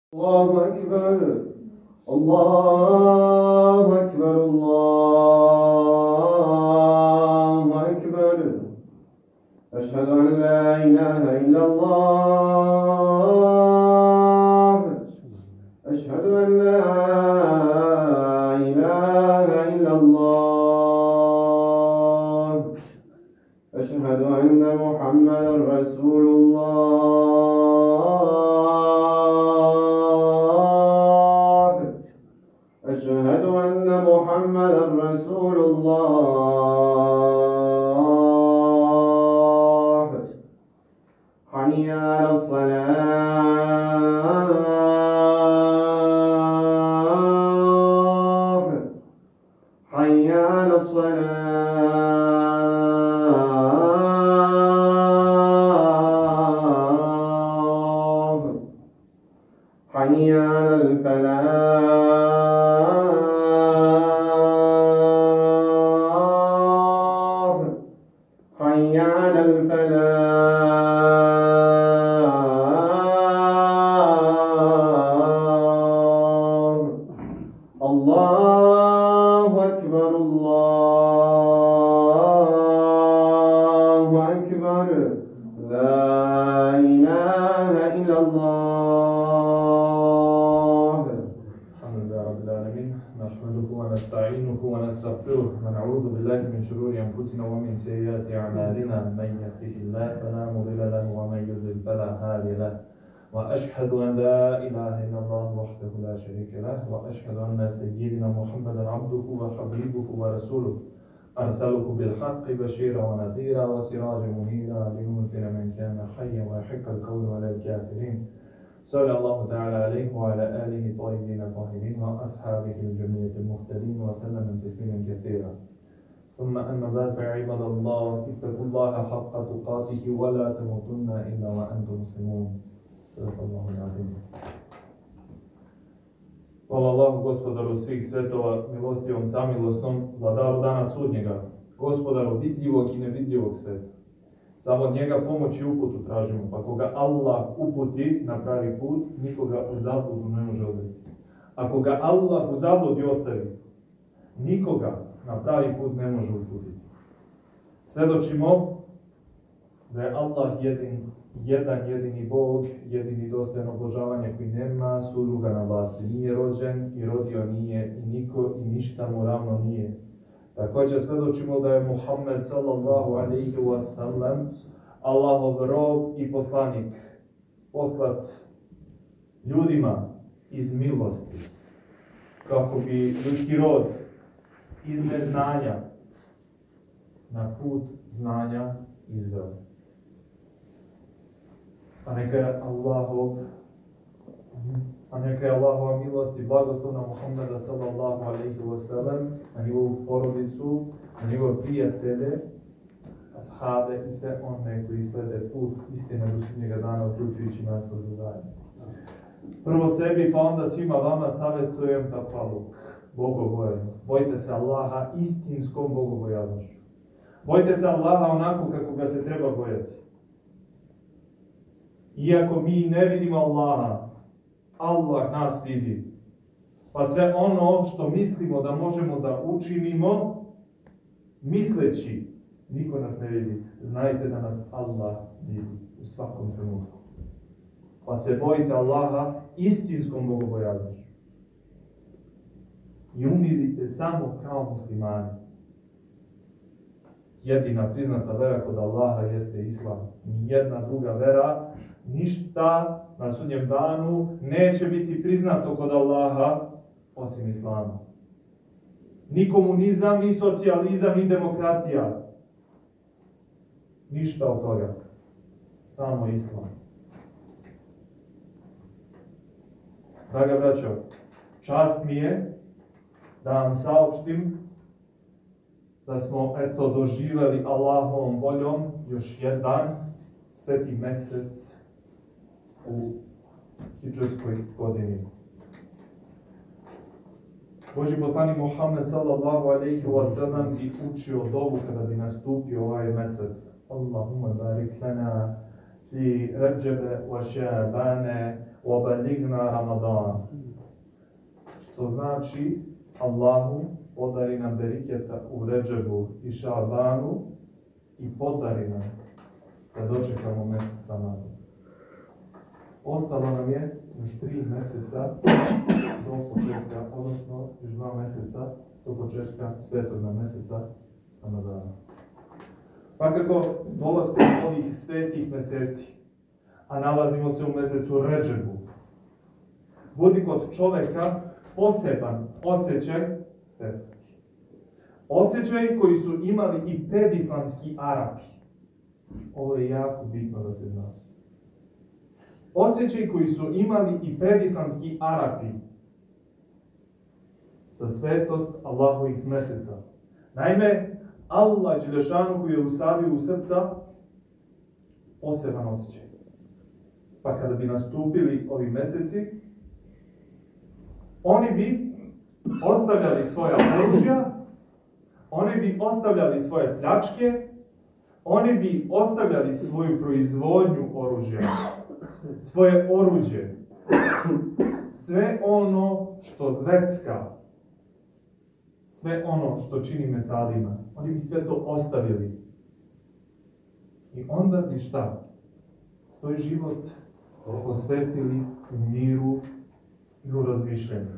الله أكبر الله أكبر الله أكبر أشهد أن لا إله إلا الله أشهد أن لا إله إلا الله أشهد أن محمدا رسول الله أشهد أن محمدا رسول الله حي على الصلاة حي على الصلاة حي على الفلاح حي على الفلاح الله أكبر الله أكبر لا إله إلا الله الحمد لله رب العالمين نحمده ونستعينه ونستغفره ونعوذ بالله من شرور أنفسنا ومن سيئات أعمالنا من يهده الله فلا مضل له ومن يضلل فلا هادي له وأشهد أن لا إله إلا الله وحده لا شريك له وأشهد أن سيدنا محمدا عبده وحبيبه ورسوله أرسله بالحق بشيرا ونذيرا وسراجا منيرا لينذر من كان حيا ويحق القول على الكافرين صلى الله تعالى عليه وعلى آله الطيبين الطاهرين وأصحابه الجميع المهتدين وسلم تسليما كثيرا ثم أما بعد فعباد الله اتقوا الله حق تقاته ولا تموتن إلا وأنتم مسلمون صدق الله العظيم. Hvala Allahu, gospodaru svih svetova, milostivom, samilosnom, vladaru dana sudnjega, gospodaru vidljivog i nevidljivog sveta. Samo od njega pomoć i uputu tražimo, pa koga Allah uputi na pravi put, nikoga u zabludu ne može odvesti. Ako ga Allah u zabludi ostavi, nikoga na pravi put ne može uputiti. Svedočimo da je Allah jedan jedini Bog, jedini dostojan obožavanja koji nema sudruga na vlasti. Nije rođen i rodio nije i niko i ništa mu ravno nije. Također svjedočimo da je Muhammed sallallahu alaihi wa sallam Allahov rob i poslanik, poslat ljudima iz milosti, kako bi ljudski rod iz neznanja na put znanja izveo. A neka je Allahova milost i blagoslov na Muhammeda sallallahu alaihi wa sallam, na njegovu porodicu, na njegove prijatelje, ashabe i sve one koji slede put istine do sudnjega dana, uključujući nas ovdje zajedno. Prvo sebi, pa onda svima vama savjetujem takvaluk, bogobojaznost. Bojte se Allaha istinskom bogobojaznošću. Bojte se Allaha onako kako ga se treba bojati. Iako mi ne vidimo Allaha, Allah nas vidi. Pa sve ono što mislimo da možemo da učinimo, misleći, niko nas ne vidi. Znajte da nas Allah vidi u svakom trenutku. Pa se bojite Allaha istinskom bogobojaznošću. I umirite samo kao muslimani. Jedina priznata vera kod Allaha jeste Islam. Nijedna druga vera, ništa na sudnjem danu neće biti priznato kod Allaha osim Islama. Ni komunizam, ni socijalizam, ni demokratija. Ništa od toga. Samo Islam. Draga braćo, čast mi je da vam saopštim da smo doživjeli Allahovom voljom još jedan sveti mesec u hidžretskoj godini. Božji poslanik Muhammed sallallahu alejhi ve sellem bi učio dovu kada bi nastupio ovaj mesec. Allahumma barik lana fi Rajab wa Ša'ban وَبَلِغْنَا Ramadan. Što znači Allahu podari nam bereketa u Redžebu i Šabanu i podari nam da dočekamo mjesec Ramazan. Ostalo nam je još 3 mjeseca do početka, odnosno još 2 mjeseca do početka svetog mjeseca Ramazana. Svakako, dolaskom ovih svetih mjeseci, a nalazimo se u mjesecu Redžebu, budi kod čovjeka poseban osjećaj svetosti. Osjećaj koji su imali i predislamski Arapi. Ovo je jako bitno da se zna. Osjećaj koji su imali i predislamski Arapi za svetost Allahovih mjeseca. Naime, Allah Đelešanuhu je usadio u srca poseban osjećaj. Pa kada bi nastupili ovi mjeseci, oni bi ostavljali svoja oružja, oni bi ostavljali svoje pljačke, oni bi ostavljali svoju proizvodnju oružja, svoje oruđe, sve ono što zvecka, sve ono što čini metalima, oni bi sve to ostavili. I onda bi šta? Svoj život posvetili u miru i u razmišljanju.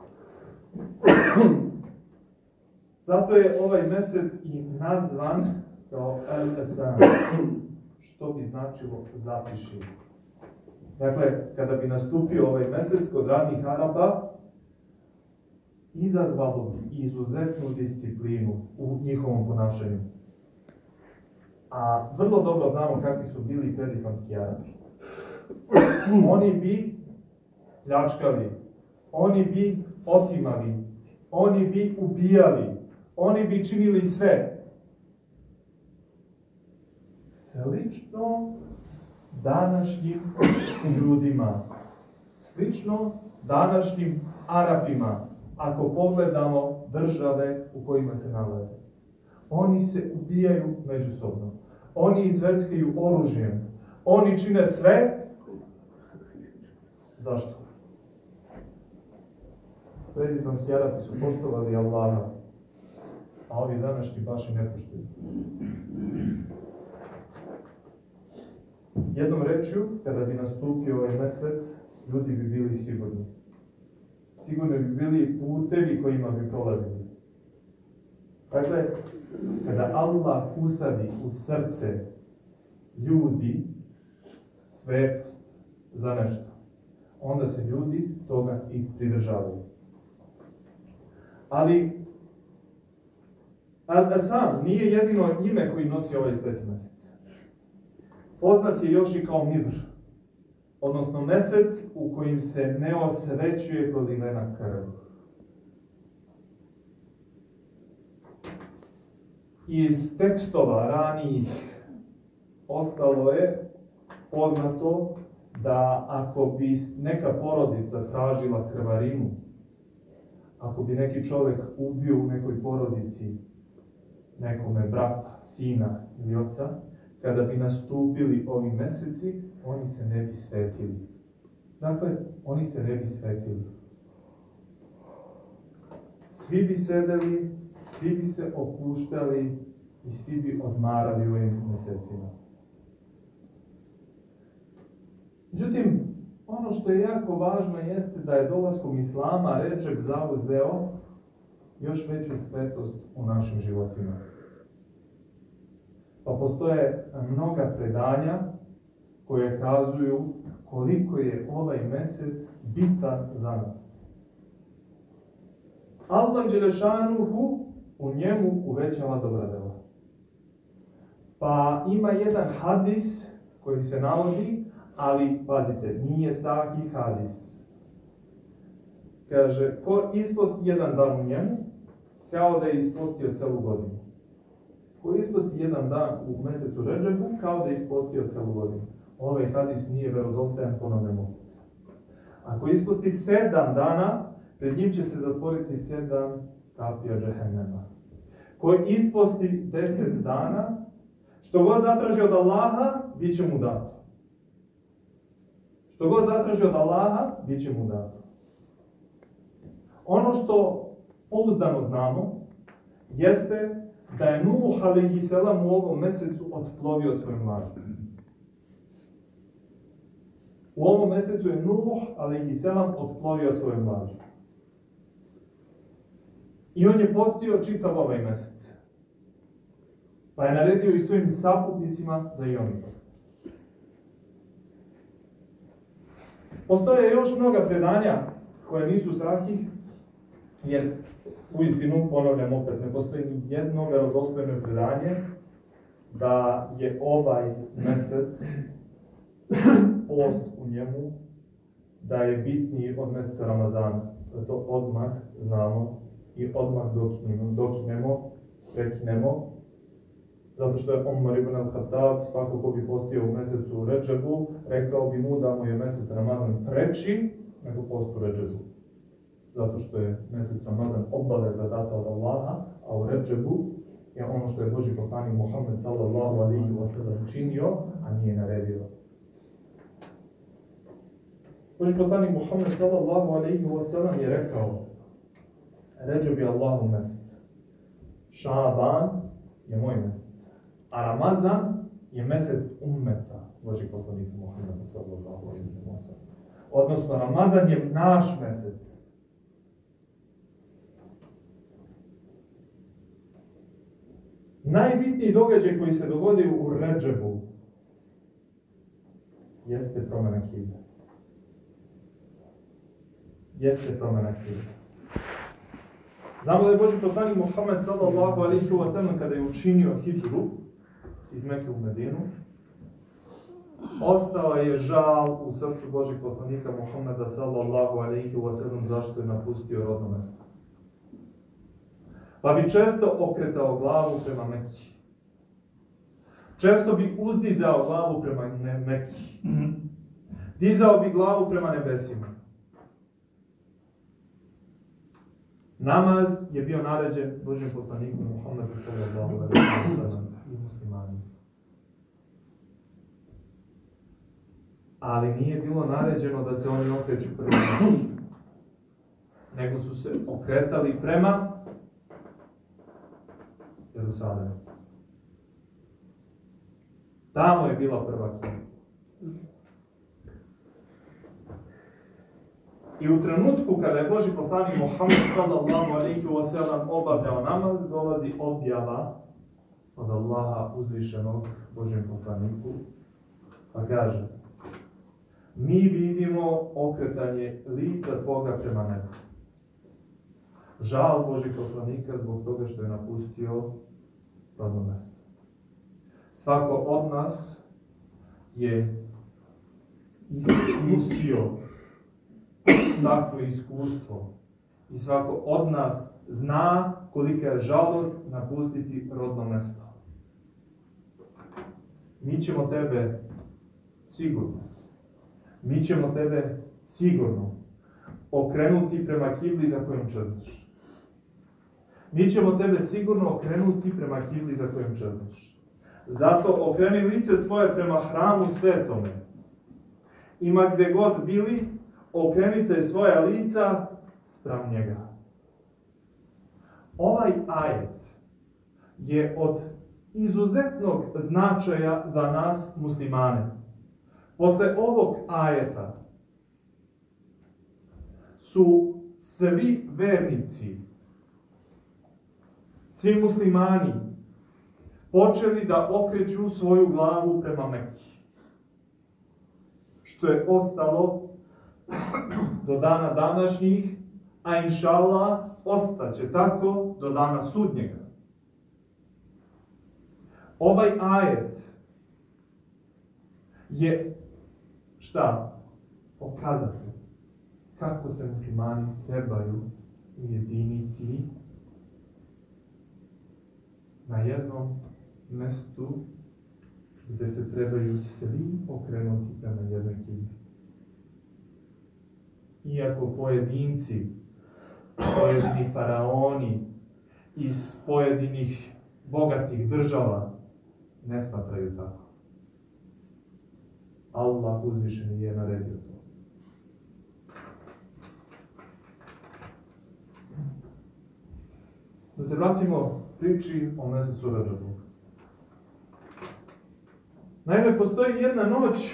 Zato je ovaj mjesec i nazvan kao El-Esan, što bi značilo zapiši. Dakle, kada bi nastupio ovaj mjesec kod radnih Araba, izazvalo bi izuzetnu disciplinu u njihovom ponašanju. A vrlo dobro znamo kakvi su bili predislamski Arabi. Oni bi pljačkali, oni bi otimali, oni bi ubijali, oni bi činili sve. Slično današnjim ljudima, slično današnjim Arapima, ako pogledamo države u kojima se nalaze. Oni se ubijaju međusobno. Oni izveckaju oružjem. Oni čine sve. Zašto? Predislamski Arapi su poštovali Allaha, a ovi današnji baš i ne poštuju. Jednom rečju, kada bi nastupio ovaj mjesec, ljudi bi bili sigurni. Sigurni bi bili putevi kojima bi prolazili. Dakle, kada Allah usadi u srce ljudi svetost za nešto, onda se ljudi toga i pridržavaju. Ali Al-Esan nije jedino ime koji nosi ovaj sveti mjesec. Poznat je još i kao Midr, odnosno mjesec u kojim se ne osvećuje prolivena krv. Iz tekstova ranijih ostalo je poznato da ako bi neka porodica tražila krvarinu, ako bi neki čovjek ubio u nekoj porodici nekome brata, sina ili oca, kada bi nastupili ovi mjeseci, oni se ne bi svetili. Dakle, oni se ne bi svetili. Svi bi sedeli, svi bi se opuštali i svi bi odmarali u ovim mjesecima. Međutim, ono što je jako važno jeste da je dolaskom Islama Redžeb zauzeo još veću svetost u našim životima. Pa postoje mnoga predanja koje kazuju koliko je ovaj mjesec bitan za nas. Allah Đelešanuhu u njemu uvećava dobra djela. Pa ima jedan hadis koji se navodi, ali pazite, nije sahih hadis. Kaže, ko isposti jedan dan u njemu, kao da je ispostio celu godinu. Ko isposti jedan dan u mjesecu Redžebu, kao da je ispostio celu godinu. Ovaj hadis nije vjerodostojan, ponavljamo. Ako isposti 7 dana, pred njim će se zatvoriti 7 kapija džehennema. Ko isposti 10 dana, što god zatraži od Allaha, bit će mu dato. Što god zatraži od Allaha, bit će mu dato. Ono što pouzdano znamo, jeste da je Nuh a.s. u ovom mjesecu otplovio svoju mlađu. U ovom mjesecu je Nuh a.s. otplovio svoju mlađu. I on je postio čitav ovaj mjesec. Pa je naredio i svojim saputnicima da i oni poste. Postoje još mnoga predanja koje nisu sahih, jer uistinu, ponavljam opet, ne postoji ni jedno vjerodostojno predanje da je ovaj mjesec, post u njemu, da je bitniji od mjeseca Ramazana. To odmah znamo i odmah prekinemo, zato što je Omar ibn al-Khattab, svako ko bi postio u mjesecu Redžebu, rekao bi mu da mu je mjesec Ramazan preči nego post u Redžebu. Zato što je mjesec Ramazan obaveza data od Allaha, a u Redžebu je ono što je Božji poslanik Muhammed sallallahu alejhi ve sellem činio, a nije naredio. Božji poslanik Muhammed sallallahu alejhi ve sellem je rekao: Redžeb je Allahov mjesec, Šaban je moj mjesec, a Ramazan je mjesec ummeta Božjeg poslanika Muhammeda sallallahu alejhi ve sellem. Odnosno, Ramazan je naš mjesec. Najbitniji događaj koji se dogodio u Redžebu jeste promjena kibla. Znamo da je Božji poslanik Muhammed sallallahu alejhi ve sellem kada je učinio hidžru iz Mekke u Medinu, ostao je žal u srcu Božjeg poslanika Muhammeda sallallahu alejhi ve sellem zašto je napustio rodno mjesto. Pa bi često okretao glavu prema Mekki. Često bi uzdizao glavu prema Mekki. Dizao bi glavu prema nebesima. Namaz je bio naređen Božjem poslaniku Muhammedu sallallahu alejhi ve sellem i muslimanima. Ali nije bilo naređeno da se oni okreću prema Mekki, nego su se okretali prema Jerusalemu. Tamo je bila prva kibla. I u trenutku kada je Božji poslanik Muhammed sallallahu alejhi ve sellem obavljao namaz, dolazi objava od Allaha uzvišenog Božjem poslaniku, pa kaže: mi vidimo okretanje lica tvoga prema nebu. Žal Božjeg poslanika zbog toga što je napustio rodno mjesto. Svako od nas je iskusio takvo iskustvo. I svako od nas zna kolika je žalost napustiti rodno mjesto. Mi ćemo tebe sigurno okrenuti prema kibli za kojom čezniš. Mi ćemo tebe sigurno okrenuti prema kibli za kojom čezniš. Zato okreni lice svoje prema hramu svetome. Ima gdje god bili, okrenite svoja lica spram njega. Ovaj ajet je od izuzetnog značaja za nas muslimane. Posle ovog ajeta su svi vernici, svi muslimani počeli da okreću svoju glavu prema Mekki. Što je ostalo do dana današnjih, a inšallah ostaće tako do dana sudnjega. Ovaj ajet je pokazati kako se muslimani trebaju ujediniti na jednom mjestu gdje se trebaju svi okrenuti prema jednoj kibli. Iako pojedinci, pojedini faraoni iz pojedinih bogatih država ne smatraju tako. Allah uzvišeni je naredio to. Da se vratimo priči o mjesecu Redžebu. Naime, postoji jedna noć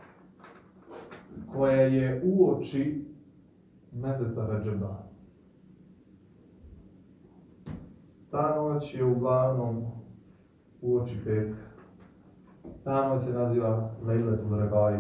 koja je uoči mjeseca Redžeba. Ta noć je uglavnom uoči petka. Ta noć se naziva Lejletul Regaib.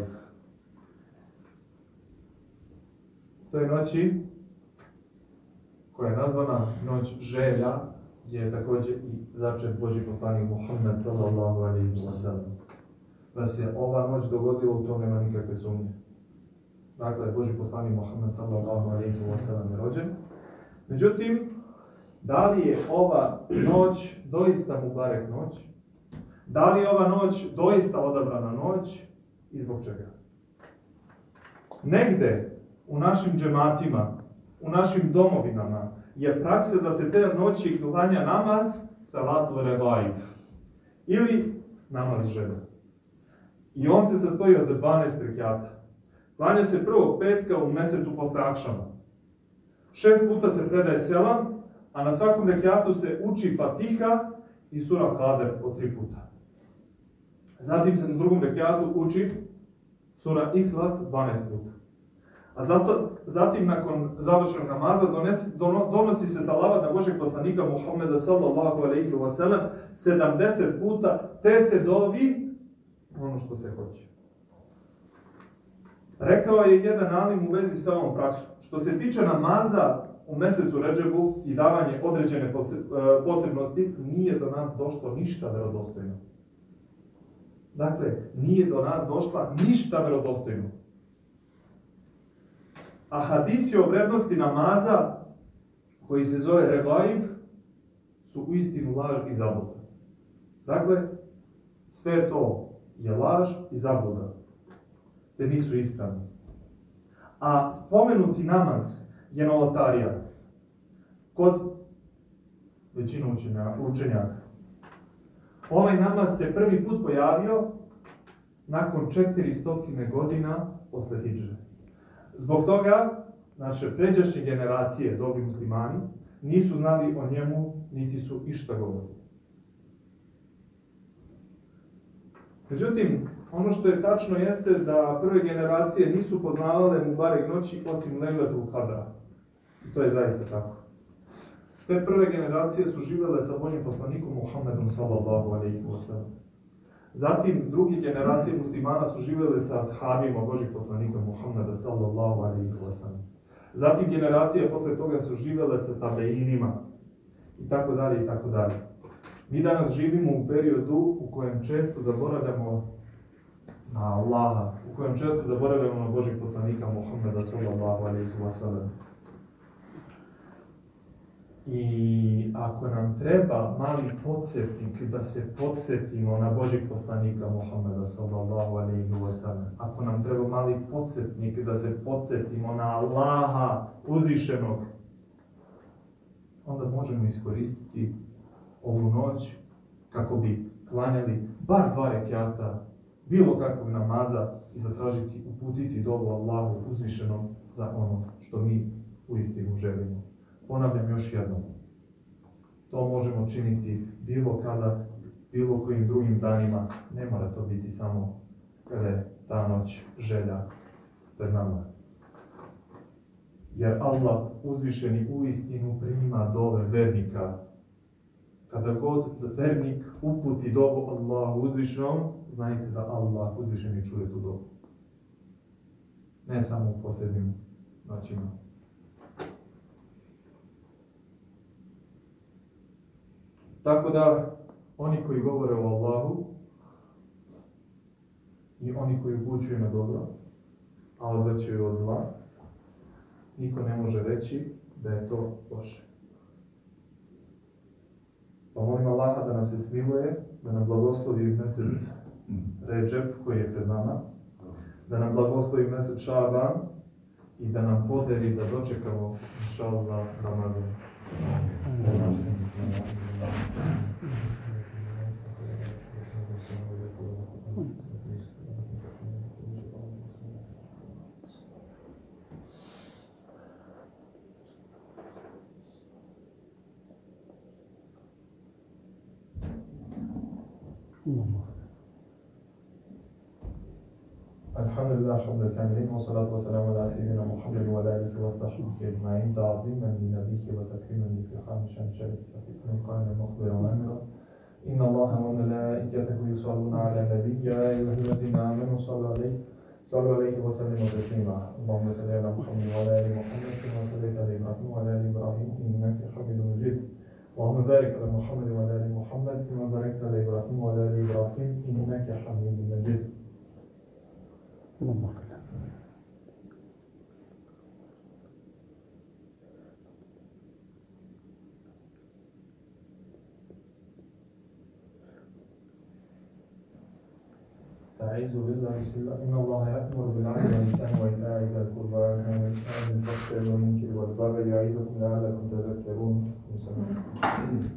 To je noći koja je nazvana noć želja, je također i začet Božji poslanik Muhammed sallallahu alejhi ve sellem. Da se ova noć dogodila, u tom nema nikakve sumnje. Dakle, Božji poslanik Muhammed sallallahu alejhi ve sellem je rođen. Međutim, da li je ova noć doista mubarek noć? Da li je ova noć doista odabrana noć i zbog čega? Negde u našim džematima, u našim domovinama je praksa da se te noći klanja namaz salatul regaib ili namaz želja. I on se sastoji od 12 rekjata. Klanja se prvog petka u mjesecu posle akšama. 6 puta se predaje selam, a na svakom rekjatu se uči Fatiha i sura Kader po 3 puta. Zatim se na drugom rekjatu uči sura Ihlas 12 puta. A zatim nakon završenog namaza donosi se salavat na Božeg poslanika Muhammeda sallallahu alejhi ve sellem 70 puta, te se dovi ono što se hoće. Rekao je jedan alim u vezi sa ovom praksom. Što se tiče namaza u mjesecu Redžebu i davanje određene posebnosti, nije do nas došlo ništa vjerodostojno. Dakle, nije do nas došla ništa vjerodostojno. A hadisi o vrednosti namaza, koji se zove regaib, su uistinu laž i zabluda. Dakle, sve to je laž i zabluda, te nisu ispravni. A spomenuti namaz je novotarija kod većine učenjaka. Ovaj namaz se prvi put pojavio nakon 400 godina posle hidže. Zbog toga naše pređašnje generacije, dobri muslimani, nisu znali o njemu, niti su išta govorili. Međutim, ono što je tačno jeste da prve generacije nisu poznavale mubarek noći osim Lejletul Kadra. I to je zaista tako. Te prve generacije su živjele sa Božjim poslanikom Muhammedom sallallahu alejhi ve sellem. Zatim, druge generacije muslimana su živjele sa ashabima Božjih poslanika Muhammeda sallallahu alejhi ve sellem. Zatim, generacije posle toga su živjele sa tabeinima i tako dalje i tako dalje. Mi danas živimo u periodu u kojem često zaboravljamo na Allaha, u kojem često zaboravljamo na Božjeg poslanika Muhammeda sallallahu alejhi ve sellem. I ako nam treba mali podsjetnik da se podsjetimo na Božjeg poslanika Muhammeda sallallahu alejhi ve sellem, ako nam treba mali podsjetnik da se podsjetimo na Allaha uzvišenog, onda možemo iskoristiti ovu noć kako bi klanjali bar 2 rekjata bilo kakvog namaza i zatražiti, uputiti dovu Allahu uzvišenom za ono što mi uistinu želimo. Ponavljam još jednom, to možemo činiti bilo kada, bilo kojim drugim danima, ne mora to biti samo kada je ta noć želja pred nama. Jer Allah uzvišeni uistinu prima dove vernika. Kada god vernik uputi dovu Allahu uzvišenom, znajte da Allah uzvišeni čuje tu dovu. Ne samo u posljednjim noćima. Tako da, oni koji govore o Allahu i oni koji upućuju na dobro, a odvraćaju od zla, niko ne može reći da je to loše. Pa molim Allaha da nam se smiluje, da nam blagoslovi mjesec Redžeb koji je pred nama, da nam blagoslovi mjesec Šaban i da nam podari da dočekamo inšallah Ramazan. الحمد لله حمد الكاملين والصلاة والسلام على سيدنا محمد وعلى آله وصحبه أجمعين تعظيما لنبيه وتكريما لافتخار شان شريف من قائم مخبرا وامرا إن الله وملائكته يصلون على النبي يا أيها الذين آمنوا صلوا عليه وسلموا تسليما اللهم صل على محمد وعلى آل محمد كما صليت على إبراهيم وعلى آل إبراهيم إنك حميد مجيد اللهم بارك على محمد وعلى آل محمد كما باركت على إبراهيم وعلى آل إبراهيم إنك حميد مجيد. اللهم اغفر له. استعيذ بالله بسم الله إن الله يأمر بالعدل والإحسان وإيتاء ذي القربى وينهى عن الفحشاء والمنكر والبغي يعظكم لعلكم تذكرون.